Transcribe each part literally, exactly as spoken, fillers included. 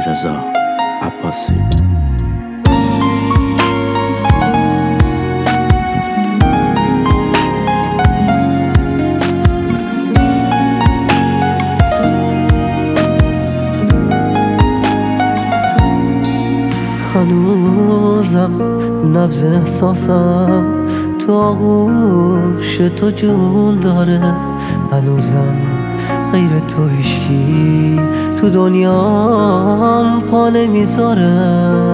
علیرضا عباسی. هنوزم نبض احساسم تو آغوش تو جون داره، هنوزم غیر تو هیچکی تو دنیام پا نمیذاره،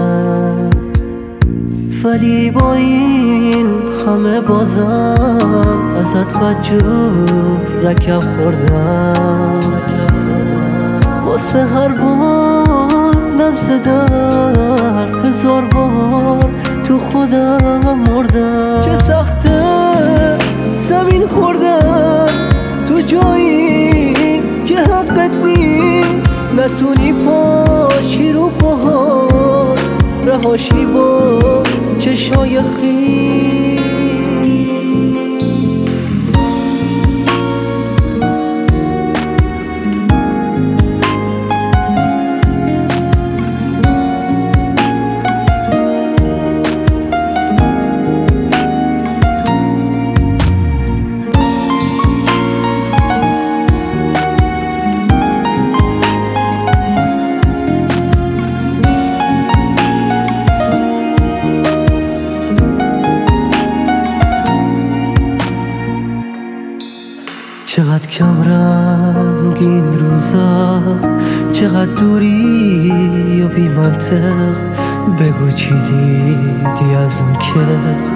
ولی با این همه بازم ازت بدجور رکب خوردم واسه هر بار لمس در هزار بار تو خودم مردم. چه سخته زمین خوردن تو جایی که حقت نیست، نتونی پاشی رو پاهات رهاشی با چشای خیس. چقدر کم رنگین روزا، چقدر دوری و بی منطق. بگو چی دیدی از اون که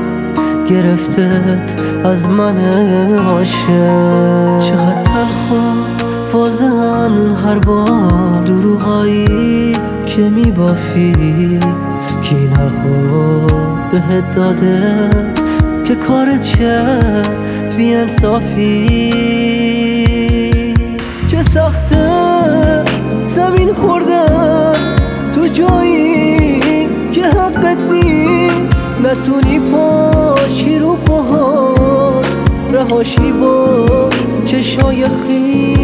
گرفتت از من عاشق. چقدر تلخ و واضحن هر بار دروغایی که میبافی، که این حقو بهت داده که کارت چه بی انصافی. چه سخته زمین خوردن تو جایی که حقت نیست، نتونی پاشی رو پاهات رهاشی با چشای خیس.